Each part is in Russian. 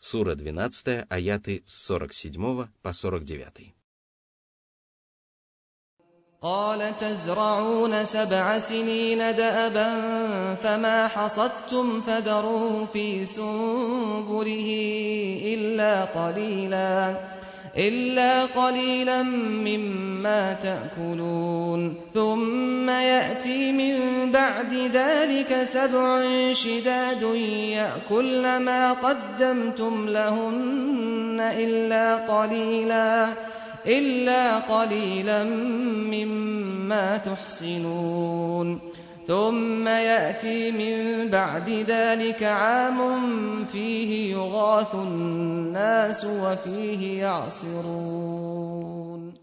Сура 12, аяты с 47 по 49. قال تزرعون 7 سنين دأبا فما حصدتم فذروه في سنبله إلا قليلا مما تأكلون ثم يأتي من بعد ذلك 7 شداد يأكلن ما قدمتم لهن إلا قليلا مما تحصنون ثم يأتي من بعد ذلك عام فيه يغاث الناس وفيه يعصرون.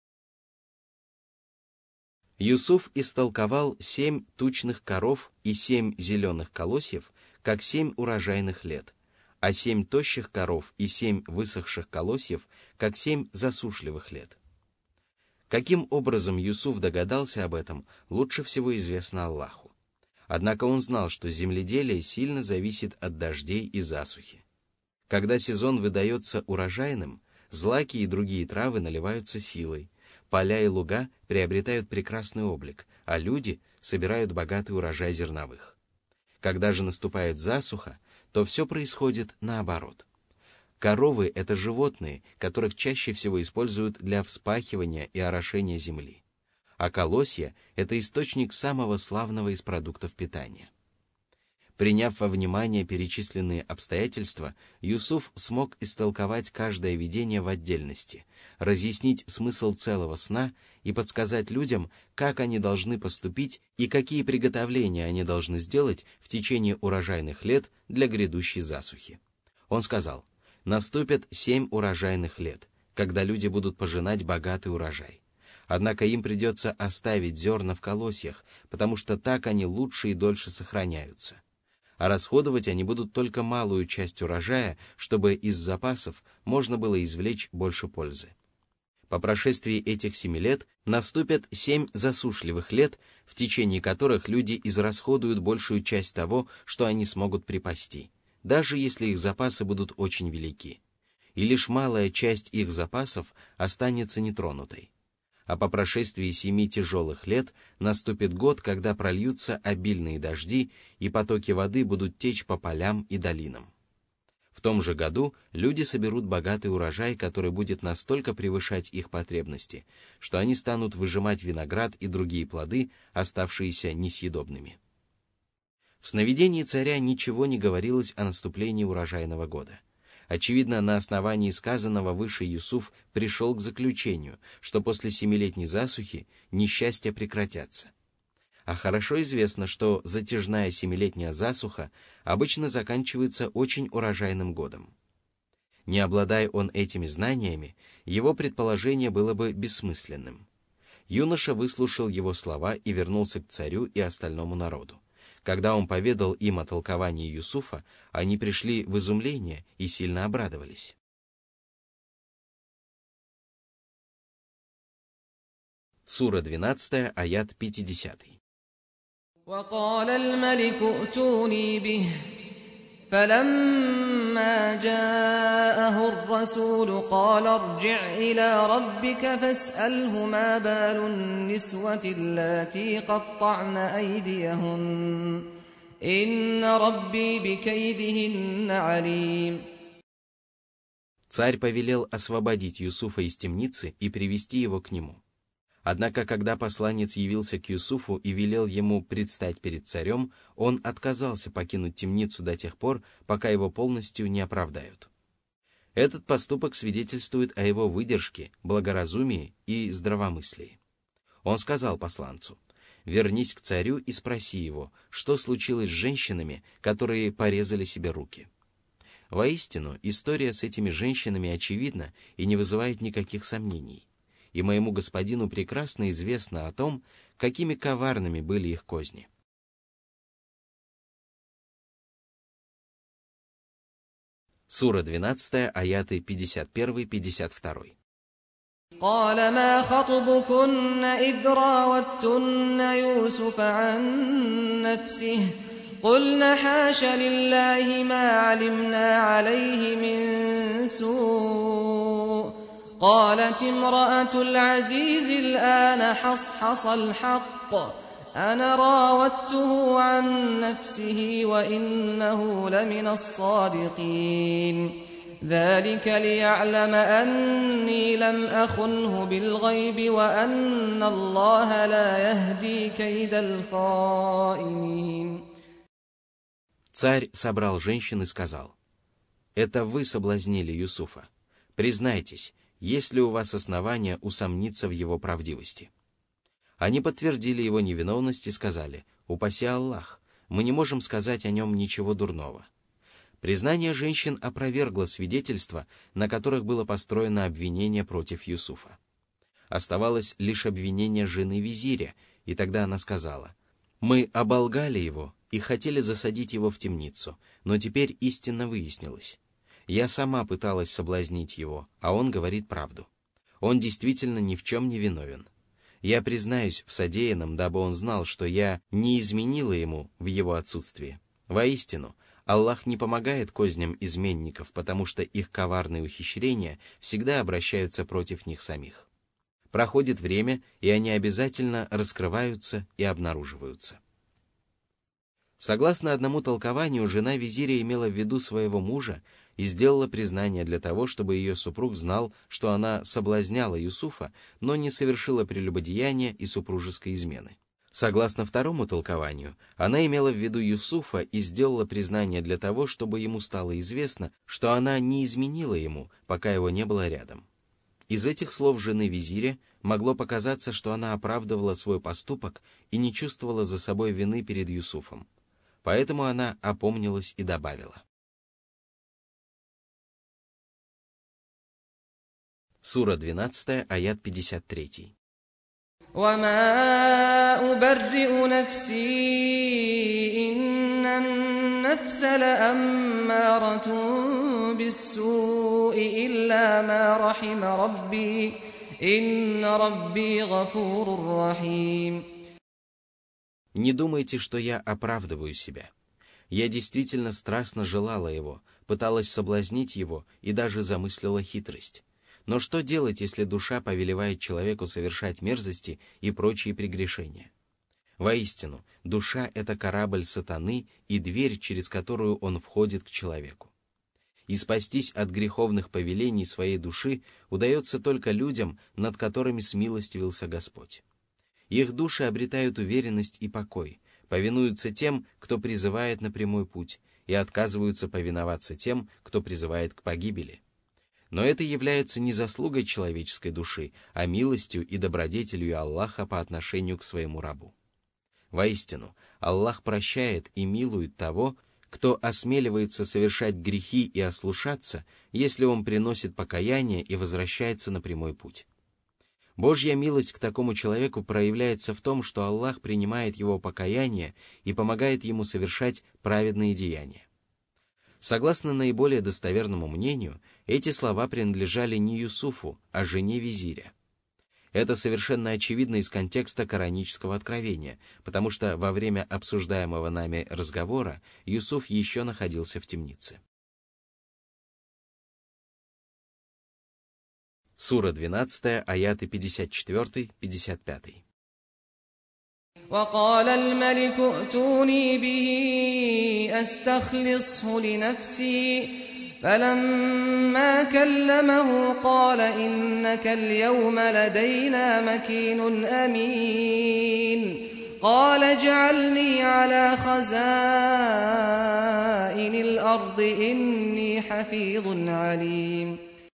Юсуф истолковал 7 тучных коров и 7 зеленых колосьев, как 7 урожайных лет, а 7 тощих коров и 7 высохших колосьев, как 7 засушливых лет. Каким образом Юсуф догадался об этом, лучше всего известно Аллаху. Однако он знал, что земледелие сильно зависит от дождей и засухи. Когда сезон выдается урожайным, злаки и другие травы наливаются силой, поля и луга приобретают прекрасный облик, а люди собирают богатый урожай зерновых. Когда же наступает засуха, то все происходит наоборот. Коровы – это животные, которых чаще всего используют для вспахивания и орошения земли. А колосья – это источник самого славного из продуктов питания. Приняв во внимание перечисленные обстоятельства, Юсуф смог истолковать каждое видение в отдельности, разъяснить смысл целого сна и подсказать людям, как они должны поступить и какие приготовления они должны сделать в течение урожайных лет для грядущей засухи. Он сказал: «Наступят 7 урожайных лет, когда люди будут пожинать богатый урожай. Однако им придется оставить зерна в колосьях, потому что так они лучше и дольше сохраняются. А расходовать они будут только малую часть урожая, чтобы из запасов можно было извлечь больше пользы. По прошествии этих 7 лет наступят 7 засушливых лет, в течение которых люди израсходуют большую часть того, что они смогут припасти, даже если их запасы будут очень велики, и лишь малая часть их запасов останется нетронутой. А по прошествии 7 тяжелых лет наступит год, когда прольются обильные дожди, и потоки воды будут течь по полям и долинам. В том же году люди соберут богатый урожай, который будет настолько превышать их потребности, что они станут выжимать виноград и другие плоды, оставшиеся несъедобными». В сновидении царя ничего не говорилось о наступлении урожайного года. Очевидно, на основании сказанного выше Юсуф пришел к заключению, что после 7-летней засухи несчастья прекратятся. А хорошо известно, что затяжная 7-летняя засуха обычно заканчивается очень урожайным годом. Не обладая он этими знаниями, его предположение было бы бессмысленным. Юноша выслушал его слова и вернулся к царю и остальному народу. Когда он поведал им о толковании Юсуфа, они пришли в изумление и сильно обрадовались. Сура 12, аят 50. وقال الملك ائتوني به فلما جاءه الرسول قال ارجع إلى ربك فاسأله ما بال النسوة اللاتي قطعن أيديهن إن ربي بكيدهن عليم. Царь повелел освободить Юсуфа из темницы и привести его к нему. Однако, когда посланец явился к Юсуфу и велел ему предстать перед царем, он отказался покинуть темницу до тех пор, пока его полностью не оправдают. Этот поступок свидетельствует о его выдержке, благоразумии и здравомыслии. Он сказал посланцу: «Вернись к царю и спроси его, что случилось с женщинами, которые порезали себе руки». Воистину, история с этими женщинами очевидна и не вызывает никаких сомнений. И моему господину прекрасно известно о том, какими коварными были их козни. Сура 12, аяты 51-52. قال ما خطبكن إذ راوتن يوسف عن نفسه قلنا حاش لله ما علمنا عليه من سوء قالت امرأة العزيز الآن حصحص الحق أنا راودته عن نفسه وإنه لمن الصادقين ذلك ليعلم أني لم أخنه بالغيب وأن الله لا يهدي كيد الخائنين. Царь собрал женщин и сказал: «Это вы соблазнили Юсуфа. Признайтесь, есть ли у вас основания усомниться в его правдивости?» Они подтвердили его невиновность и сказали: «Упаси Аллах, мы не можем сказать о нем ничего дурного». Признание женщин опровергло свидетельства, на которых было построено обвинение против Юсуфа. Оставалось лишь обвинение жены визиря, и тогда она сказала: «Мы оболгали его и хотели засадить его в темницу, но теперь истина выяснилась. Я сама пыталась соблазнить его, а он говорит правду. Он действительно ни в чем не виновен. Я признаюсь в содеянном, дабы он знал, что я не изменила ему в его отсутствии. Воистину, Аллах не помогает козням изменников, потому что их коварные ухищрения всегда обращаются против них самих. Проходит время, и они обязательно раскрываются и обнаруживаются». Согласно одному толкованию, жена визиря имела в виду своего мужа и сделала признание для того, чтобы ее супруг знал, что она соблазняла Юсуфа, но не совершила прелюбодеяния и супружеской измены. Согласно второму толкованию, она имела в виду Юсуфа и сделала признание для того, чтобы ему стало известно, что она не изменила ему, пока его не было рядом. Из этих слов жены визиря могло показаться, что она оправдывала свой поступок и не чувствовала за собой вины перед Юсуфом. Поэтому она опомнилась и добавила. Сура 12, аят 53. وما أبرئ نفسي إن النفس لأمارة بالسوء إلا ما رحم ربي إن ربي غفور رحيم. Не думайте, что я оправдываю себя. Я действительно страстно желала его, пыталась соблазнить его и даже замыслила хитрость. Но что делать, если душа повелевает человеку совершать мерзости и прочие прегрешения? Воистину, душа — это корабль сатаны и дверь, через которую он входит к человеку. И спастись от греховных повелений своей души удается только людям, над которыми смилостивился Господь. Их души обретают уверенность и покой, повинуются тем, кто призывает на прямой путь, и отказываются повиноваться тем, кто призывает к погибели. Но это является не заслугой человеческой души, а милостью и добродетелью Аллаха по отношению к своему рабу. Воистину, Аллах прощает и милует того, кто осмеливается совершать грехи и ослушаться, если он приносит покаяние и возвращается на прямой путь. Божья милость к такому человеку проявляется в том, что Аллах принимает его покаяние и помогает ему совершать праведные деяния. Согласно наиболее достоверному мнению, эти слова принадлежали не Юсуфу, а жене визиря. Это совершенно очевидно из контекста коранического откровения, потому что во время обсуждаемого нами разговора Юсуф еще находился в темнице. Сура 12, аяты 54-55. وقال الملك ائتوني به أستخلصه لنفسي فلما كلمه قال إنك اليوم لدينا مكين أمين قال اجعلني على خزائن الأرض إني حفيظ عليم.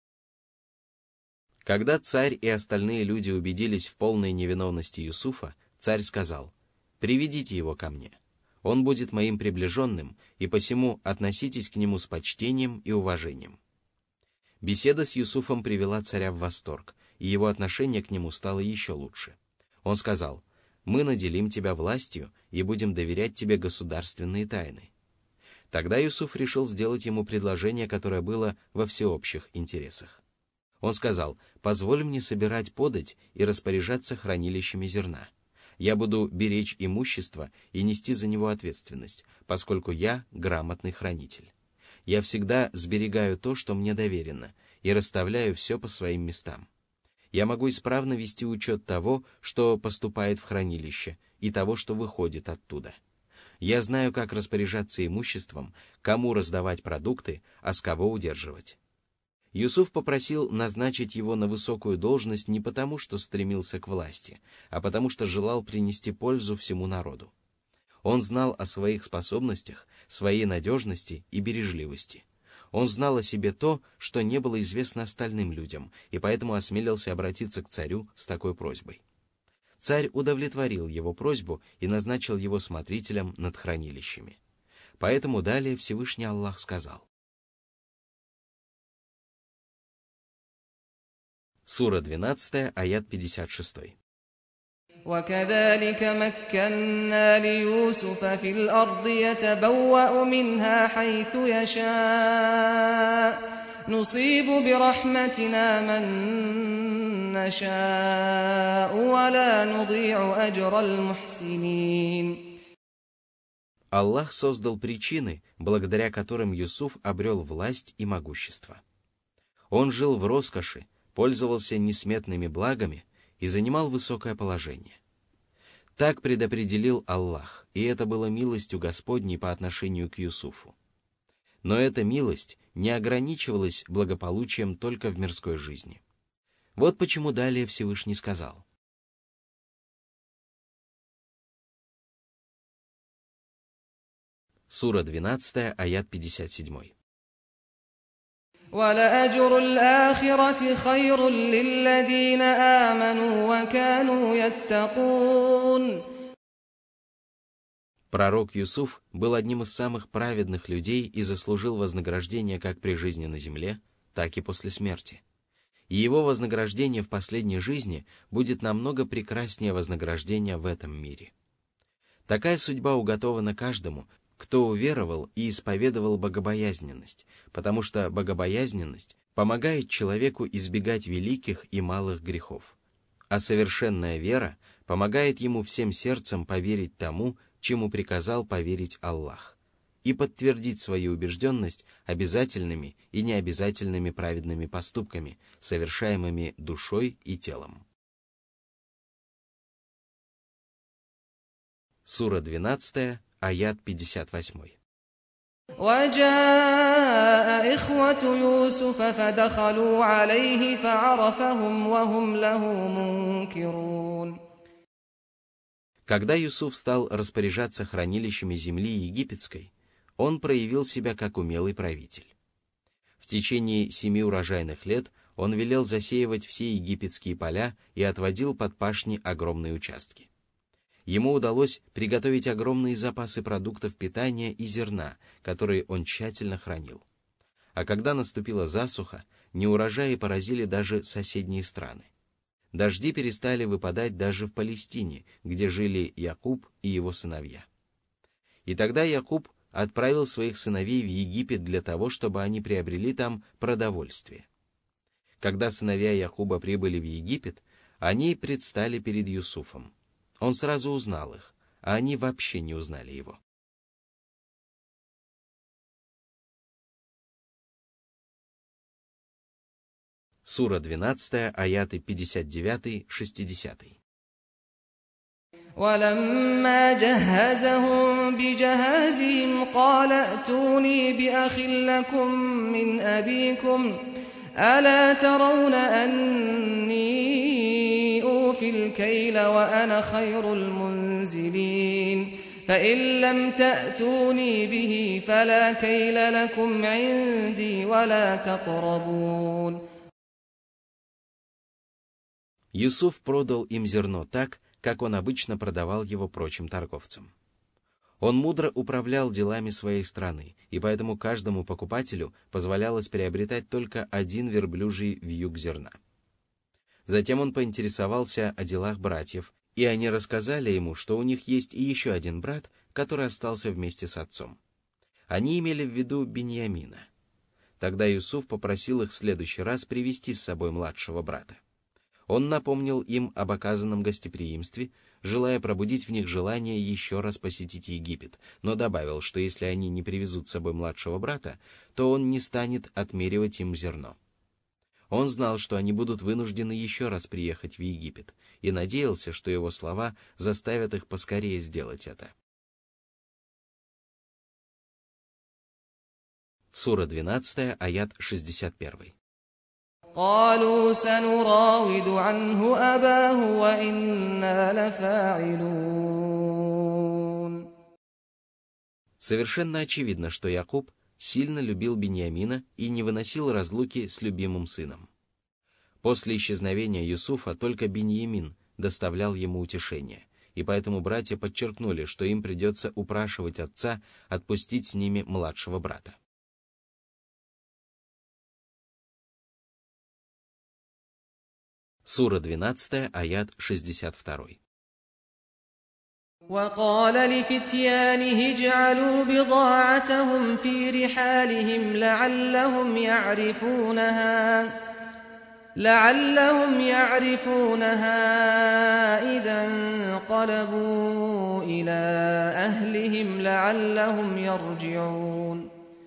Когда царь и остальные люди убедились в полной невиновности Юсуфа, царь сказал: «Приведите его ко мне. Он будет моим приближенным, и посему относитесь к нему с почтением и уважением». Беседа с Юсуфом привела царя в восторг, и его отношение к нему стало еще лучше. Он сказал: «Мы наделим тебя властью и будем доверять тебе государственные тайны». Тогда Юсуф решил сделать ему предложение, которое было во всеобщих интересах. Он сказал: «Позволь мне собирать подать и распоряжаться хранилищами зерна. Я буду беречь имущество и нести за него ответственность, поскольку я грамотный хранитель. Я всегда сберегаю то, что мне доверено, и расставляю все по своим местам. Я могу исправно вести учет того, что поступает в хранилище, и того, что выходит оттуда. Я знаю, как распоряжаться имуществом, кому раздавать продукты, а с кого удерживать. Юсуф попросил назначить его на высокую должность не потому, что стремился к власти, а потому что желал принести пользу всему народу. Он знал о своих способностях, своей надежности и бережливости. Он знал о себе то, что не было известно остальным людям, и поэтому осмелился обратиться к царю с такой просьбой. Царь удовлетворил его просьбу и назначил его смотрителем над хранилищами. Поэтому далее Всевышний Аллах сказал. Сура 12, аят 56. وكذلك مكنا ليوسف في الأرض يتبوأ منها حيث يشاء نصيب برحمتنا من نشاء ولا نضيع أجر المحسنين. Аллах создал причины, благодаря которым Юсуф обрел власть и могущество. Он жил в роскоши, пользовался несметными благами и занимал высокое положение. Так предопределил Аллах, и это было милостью Господней по отношению к Юсуфу. Но эта милость не ограничивалась благополучием только в мирской жизни. Вот почему далее Всевышний сказал. Сура 12, аят 57. وَلَأَجْرُ الْآخِرَةِ خَيْرٌ لِّلَّذِينَ آمَنُوا وَكَانُوا يَتَّقُونَ. Пророк Юсуф был одним из самых праведных людей и заслужил вознаграждение как при жизни на земле, так и после смерти. И его вознаграждение в последней жизни будет намного прекраснее вознаграждения в этом мире. Такая судьба уготована каждому, кто уверовал и исповедовал богобоязненность, потому что богобоязненность помогает человеку избегать великих и малых грехов. А совершенная вера помогает ему всем сердцем поверить тому, чему приказал поверить Аллах, и подтвердить свою убежденность обязательными и необязательными праведными поступками, совершаемыми душой и телом. Сура 12, аят 58. وَجَاءَ إِخْوَةُ يُوسُفَ فَدَخَلُوا عَلَيْهِ فَعَرَفَهُمْ وَهُمْ لَهُ مُنكِرُونَ. Когда Юсуф стал распоряжаться хранилищами земли египетской, он проявил себя как умелый правитель. В течение 7 урожайных лет он велел засеивать все египетские поля и отводил под пашни огромные участки. Ему удалось приготовить огромные запасы продуктов питания и зерна, которые он тщательно хранил. А когда наступила засуха, неурожаи поразили даже соседние страны. Дожди перестали выпадать даже в Палестине, где жили Якуб и его сыновья. И тогда Якуб отправил своих сыновей в Египет для того, чтобы они приобрели там продовольствие. Когда сыновья Якуба прибыли в Египет, они предстали перед Юсуфом. Он сразу узнал их, а они вообще не узнали его. Сура 12, аяты 59-60. وَلَمَّا جَهَّزَهُم بِجَهَازِهِمْ قَالَ ائْتُونِي بِأَخٍ لَّكُم مِّنْ أَبِيكُمْ أَلَا تَرَوْنَ أَنِّي أُوفِي الْكَيْلَ وَأَنَا خَيْرُ الْمُنزِلِينَ فَإِن لَّمْ تَأْتُونِي بِهِ فَلَا كَيْلَ لَكُمْ عِندِي وَلَا تَقْرَبُونِ. Юсуф продал им зерно так, как он обычно продавал его прочим торговцам. Он мудро управлял делами своей страны, и поэтому каждому покупателю позволялось приобретать только 1 верблюжий вьюг зерна. Затем он поинтересовался о делах братьев, и они рассказали ему, что у них есть и еще один брат, который остался вместе с отцом. Они имели в виду Биньямина. Тогда Юсуф попросил их в следующий раз привести с собой младшего брата. Он напомнил им об оказанном гостеприимстве, желая пробудить в них желание еще раз посетить Египет, но добавил, что если они не привезут с собой младшего брата, то он не станет отмеривать им зерно. Он знал, что они будут вынуждены еще раз приехать в Египет, и надеялся, что его слова заставят их поскорее сделать это. Сура 12, аят 61. قالوا سنراود عنه أباه وإنا لفاعلون. Совершенно очевидно, что Якуб сильно любил Биньямина и не выносил разлуки с любимым сыном. После исчезновения Юсуфа только Биньямин доставлял ему утешение, и поэтому братья подчеркнули, что им придется упрашивать отца отпустить с ними младшего брата. Сура 12, аят 62. وقال لفتيانه اجعلوا بضاعتهم في رحالهم لعلهم يعرفونها إذا انقلبوا إلى أهلهم لعلهم يرجعون.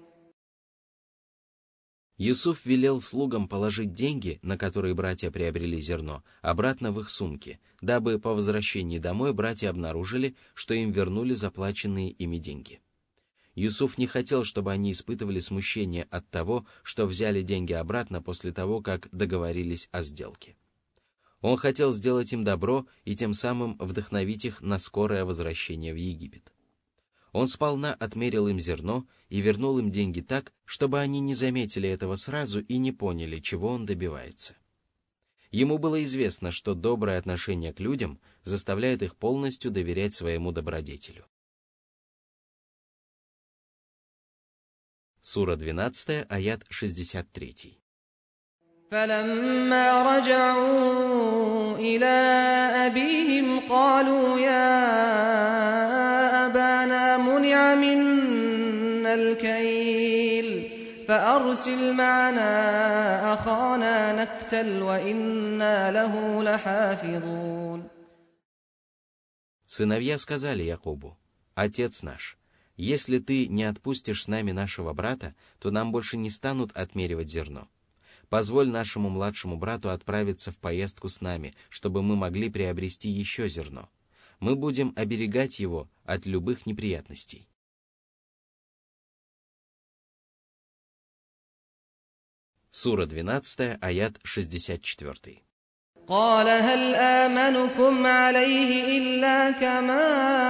Юсуф велел слугам положить деньги, на которые братья приобрели зерно, обратно в их сумки, дабы по возвращении домой братья обнаружили, что им вернули заплаченные ими деньги. Юсуф не хотел, чтобы они испытывали смущение от того, что взяли деньги обратно после того, как договорились о сделке. Он хотел сделать им добро и тем самым вдохновить их на скорое возвращение в Египет. Он сполна отмерил им зерно и вернул им деньги так, чтобы они не заметили этого сразу и не поняли, чего он добивается. Ему было известно, что доброе отношение к людям заставляет их полностью доверять своему добродетелю. Сура 12, аят 63. فلما رجعوا إلى أبيهم قالوا يا أبانا منع منا الكيل فأرسل معنا أخانا نكتل وإنا له لحافظون. Сыновья сказали Якубу: «Отец наш, если ты не отпустишь с нами нашего брата, то нам больше не станут отмеривать зерно. Позволь нашему младшему брату отправиться в поездку с нами, чтобы мы могли приобрести еще зерно. Мы будем оберегать его от любых неприятностей». Сура 12, аят 64. قال هل آمنكم عليه إلا كما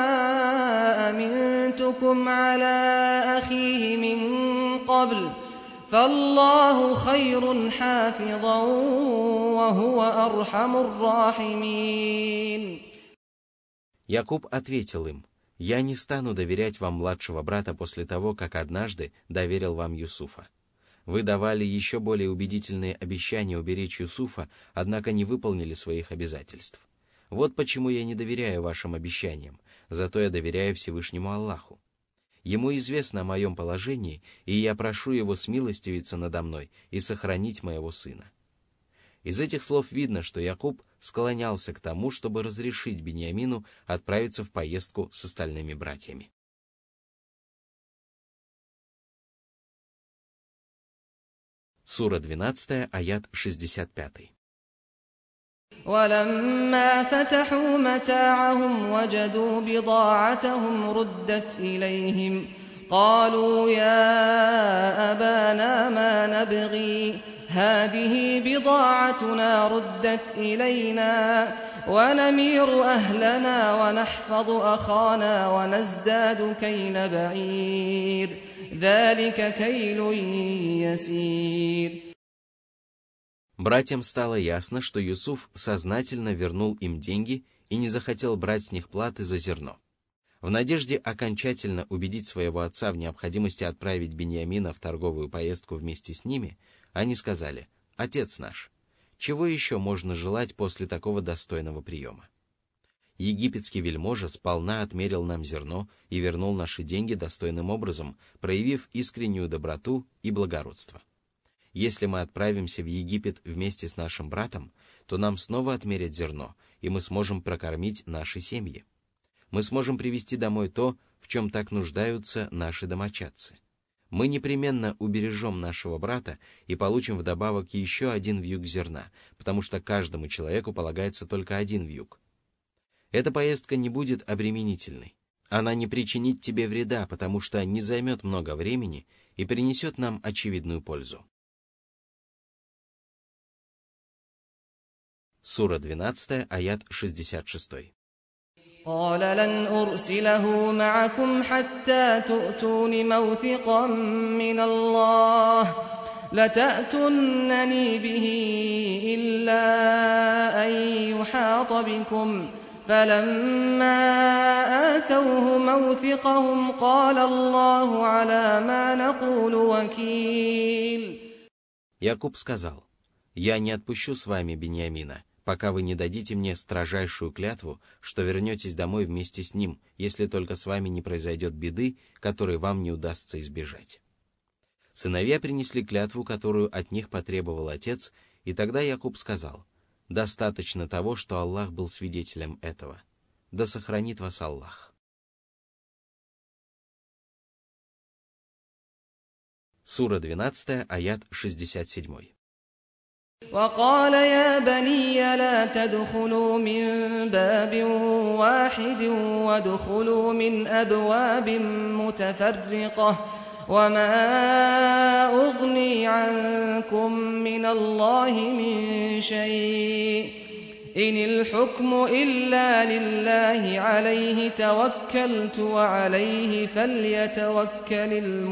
أمنتكم على أخيه من قبل فالله خير حافظا وهو أرحم الراحمين. Якуб ответил им: «Я не стану доверять вам младшего брата после того, как однажды доверил вам Юсуфа. Вы давали еще более убедительные обещания уберечь Юсуфа, однако не выполнили своих обязательств. Вот почему я не доверяю вашим обещаниям, зато я доверяю Всевышнему Аллаху. Ему известно о моем положении, и я прошу его смилостивиться надо мной и сохранить моего сына». Из этих слов видно, что Якуб склонялся к тому, чтобы разрешить Биньямину отправиться в поездку с остальными братьями. Сура 12, аят 65. ولما فتحوا متاعهم وجدوا بضاعتهم ردت إليهم قالوا يا أبانا ما نبغي هذه بضاعتنا ردت إلينا ونمير أهلنا ونحفظ أخانا ونزداد كيل بعير ذلك كيل يسير. Братьям стало ясно, что Юсуф сознательно вернул им деньги и не захотел брать с них платы за зерно. В надежде окончательно убедить своего отца в необходимости отправить Биньямина в торговую поездку вместе с ними, они сказали: «Отец наш, чего еще можно желать после такого достойного приема? Египетский вельможа сполна отмерил нам зерно и вернул наши деньги достойным образом, проявив искреннюю доброту и благородство. Если мы отправимся в Египет вместе с нашим братом, то нам снова отмерят зерно, и мы сможем прокормить наши семьи. Мы сможем привезти домой то, в чем так нуждаются наши домочадцы. Мы непременно убережем нашего брата и получим вдобавок еще один вьюг зерна, потому что каждому человеку полагается только один вьюг. Эта поездка не будет обременительной. Она не причинит тебе вреда, потому что не займет много времени и принесет нам очевидную пользу. Сура 12, аят 66. قال لن أرسله معكم حتى تؤتون موثقا من الله لتأتونني به إلا أن يحاط بكم فلما آتوه موثقهم قال الله على ما نقول وكيل. Якуб сказал: «Я не отпущу с вами Биньямина, пока вы не дадите мне строжайшую клятву, что вернетесь домой вместе с ним, если только с вами не произойдет беды, которой вам не удастся избежать». Сыновья принесли клятву, которую от них потребовал отец, и тогда Якуб сказал: «Достаточно того, что Аллах был свидетелем этого. Да сохранит вас Аллах». Сура 12, аят 67. وقال يا بني لا تدخلوا من باب واحد وادخلوا من أبواب متفرقة وما أغني عنكم من الله من شيء إن الحكم إلا لله عليه توكلت وعليه فليتوكل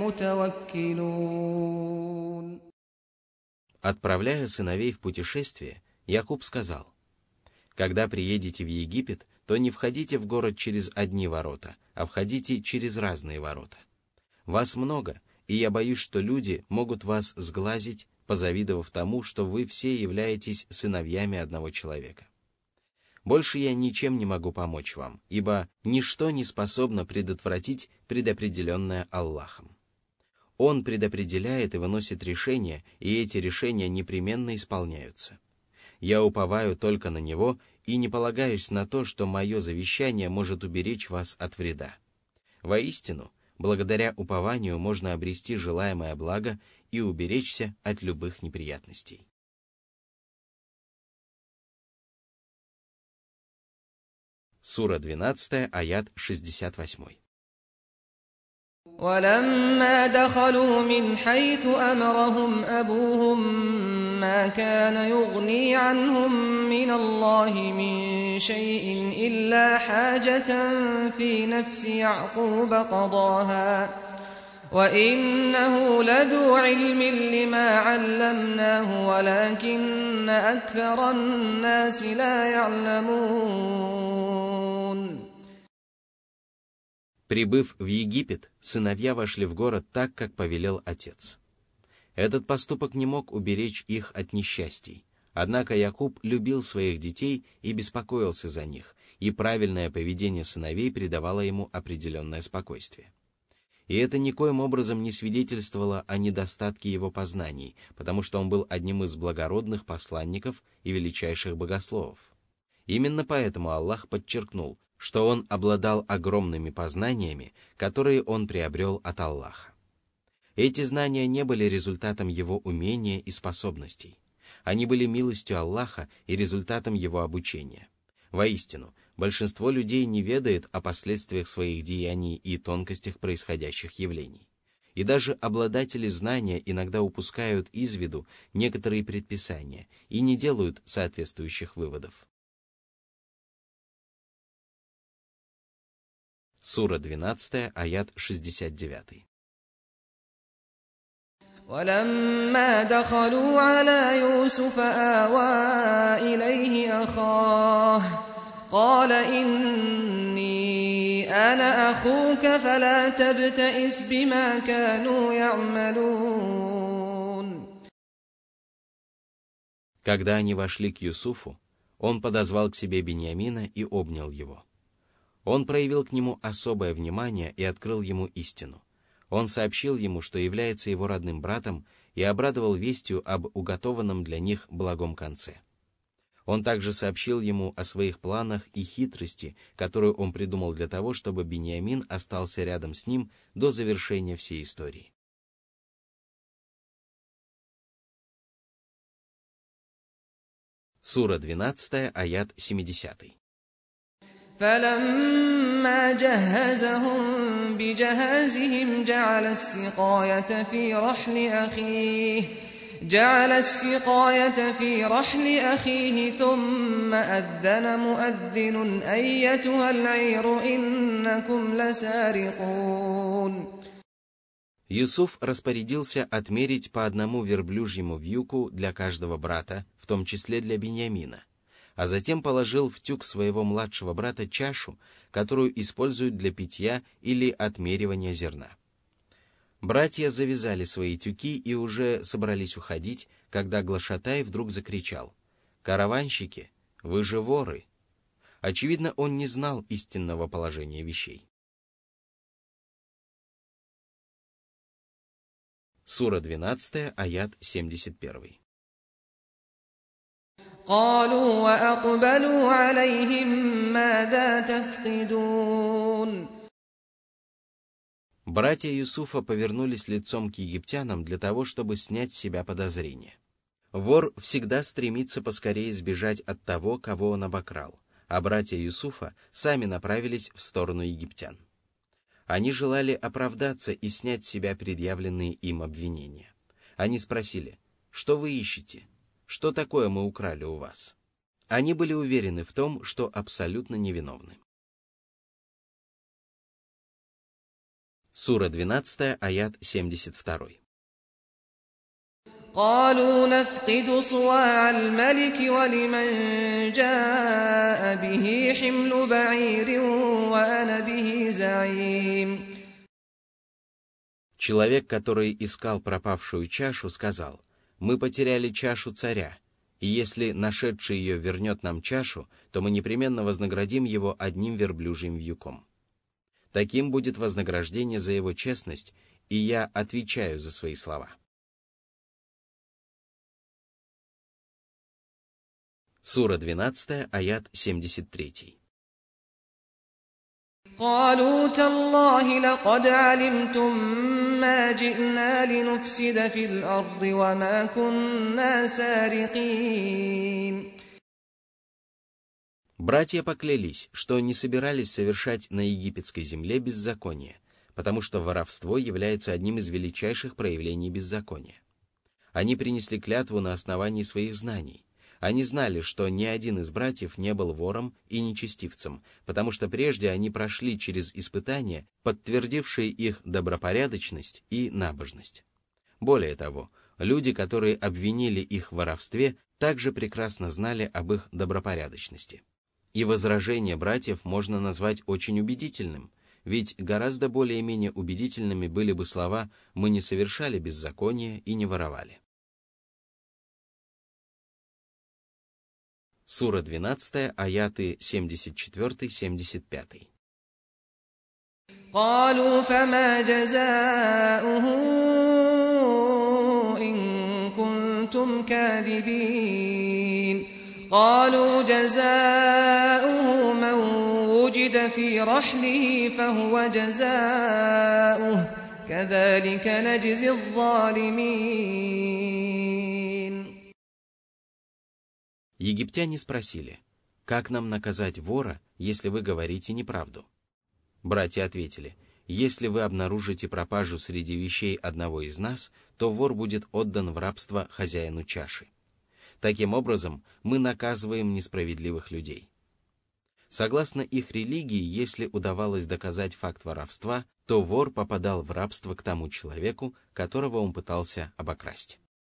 المتوكلون. Отправляя сыновей в путешествие, Якуб сказал: «Когда приедете в Египет, то не входите в город через одни ворота, а входите через разные ворота. Вас много, и я боюсь, что люди могут вас сглазить, позавидовав тому, что вы все являетесь сыновьями одного человека. Больше я ничем не могу помочь вам, ибо ничто не способно предотвратить предопределенное Аллахом. Он предопределяет и выносит решения, и эти решения непременно исполняются. Я уповаю только на Него и не полагаюсь на то, что мое завещание может уберечь вас от вреда. Воистину, благодаря упованию можно обрести желаемое благо и уберечься от любых неприятностей». Сура 12, аят 68. ولما دخلوا من حيث أمرهم أبوهم ما كان يغني عنهم من الله من شيء إلا حاجة في نفس يعقوب قضاها وإنه لذو علم لما علمناه ولكن أكثر الناس لا يعلمون. Прибыв в Египет, сыновья вошли в город так, как повелел отец. Этот поступок не мог уберечь их от несчастий, однако Якуб любил своих детей и беспокоился за них, и правильное поведение сыновей придавало ему определенное спокойствие. И это никоим образом не свидетельствовало о недостатке его познаний, потому что он был одним из благородных посланников и величайших богословов. Именно поэтому Аллах подчеркнул, что он обладал огромными познаниями, которые он приобрел от Аллаха. Эти знания не были результатом его умения и способностей. Они были милостью Аллаха и результатом его обучения. Воистину, большинство людей не ведает о последствиях своих деяний и тонкостях происходящих явлений. И даже обладатели знания иногда упускают из виду некоторые предписания и не делают соответствующих выводов. Сура 12, аят 69. ولما دخلوا على يوسف آوى إليه أخاه قال إني أنا أخوك فلا تبتئس بما كانوا يعملون. Когда они вошли к Юсуфу, он подозвал к себе Биньямина и обнял его. Он проявил к нему особое внимание и открыл ему истину. Он сообщил ему, что является его родным братом, и обрадовал вестью об уготованном для них благом конце. Он также сообщил ему о своих планах и хитрости, которую он придумал для того, чтобы Биньямин остался рядом с ним до завершения всей истории. Сура 12, аят 70. فلما جهزهم بجهازهم جعل السقاية في رحل أخيه ثم أذن مؤذن أيتها العير إنكم لسارقون. Юсуф распорядился отмерить по одному верблюжьему вьюку для каждого брата, в том числе для Биньямина, а затем положил в тюк своего младшего брата чашу, которую используют для питья или отмеривания зерна. Братья завязали свои тюки и уже собрались уходить, когда Глашатай вдруг закричал: «Караванщики, вы же воры!» Очевидно, он не знал истинного положения вещей. Сура 12, аят 71. قالوا وأقبلوا عليهم ماذا تفقدون. Братья Юсуфа повернулись лицом к египтянам для того, чтобы снять с себя подозрения. Вор всегда стремится поскорее сбежать от того, кого он обокрал, а братья Юсуфа сами направились в сторону египтян. Они желали оправдаться и снять с себя предъявленные им обвинения. Они спросили: «Что вы ищете? Что такое мы украли у вас?» Они были уверены в том, что абсолютно невиновны. Сура 12, аят 72. قالوا نفقد صواع الملك ولمن جاء به حمل بعير وأنا به زعيم. Человек, который искал пропавшую чашу, сказал: «Мы потеряли чашу царя, и если нашедший ее вернет нам чашу, то мы непременно вознаградим его одним верблюжьим вьюком. Таким будет вознаграждение за его честность, и я отвечаю за свои слова». Сура 12, аят 73. قالوا تالله لقد علمتم ما جئنا لنفسد في الأرض وما كنا سارقين. Братья поклялись, что не собирались совершать на египетской земле беззаконие, потому что воровство является одним из величайших проявлений беззакония. Они принесли клятву на основании своих знаний. Они знали, что ни один из братьев не был вором и нечестивцем, потому что прежде они прошли через испытания, подтвердившие их добропорядочность и набожность. Более того, люди, которые обвинили их в воровстве, также прекрасно знали об их добропорядочности. И возражение братьев можно назвать очень убедительным, ведь гораздо более-менее убедительными были бы слова «мы не совершали беззакония и не воровали». Сура 12, аяты 74-75. قالوا فما جزاؤه إن كنتم كاذبين. قالوا جزاؤه من وجد في رحله فهو جزاؤه كذلك نجزي الظالمين. Египтяне спросили: «Как нам наказать вора, если вы говорите неправду?» Братья ответили: «Если вы обнаружите пропажу среди вещей одного из нас, то вор будет отдан в рабство хозяину чаши. Таким образом, мы наказываем несправедливых людей». Согласно их религии, если удавалось доказать факт воровства, то вор попадал в рабство к тому человеку, которого он пытался обокрасть.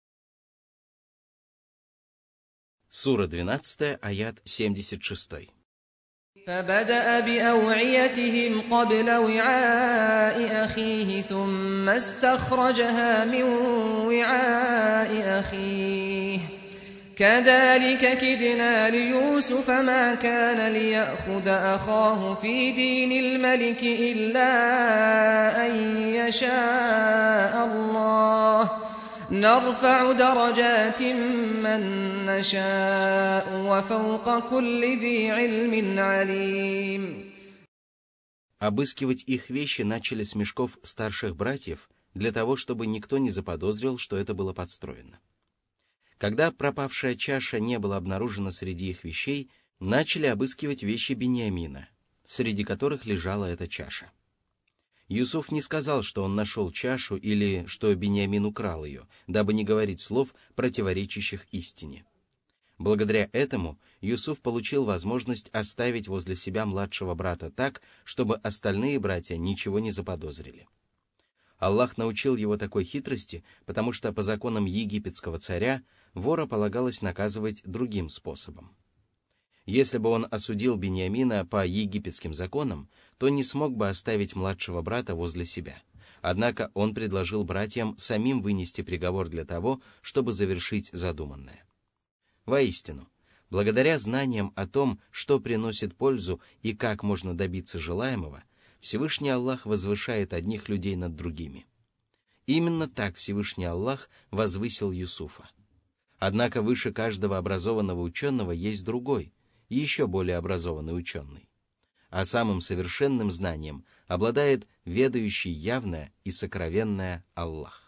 Сура 12, аят 76. فبدأ بأوعيتهم قبل وعاء أخيه ثم استخرجها من وعاء أخيه كذلك كدنا ليوسف ما كان ليأخذ أخاه في دين الملك إلا أن يشاء الله نرفع درجات من نشاء وفوق كل ذي علم عليم. Обыскивать их вещи начали с мешков старших братьев для того, чтобы никто не заподозрил, что это было подстроено. Когда пропавшая чаша не была обнаружена среди их вещей, начали обыскивать вещи Биньямина, среди которых лежала эта чаша. Юсуф не сказал, что он нашел чашу или что Биньямин украл ее, дабы не говорить слов, противоречащих истине. Благодаря этому Юсуф получил возможность оставить возле себя младшего брата так, чтобы остальные братья ничего не заподозрили. Аллах научил его такой хитрости, потому что по законам египетского царя вора полагалось наказывать другим способом. Если бы он осудил Биньямина по египетским законам, то не смог бы оставить младшего брата возле себя. Однако он предложил братьям самим вынести приговор для того, чтобы завершить задуманное. Воистину, благодаря знаниям о том, что приносит пользу и как можно добиться желаемого, Всевышний Аллах возвышает одних людей над другими. Именно так Всевышний Аллах возвысил Юсуфа. Однако выше каждого образованного ученого есть другой, еще более образованный ученый. А самым совершенным знанием обладает ведающий явное и сокровенное Аллах.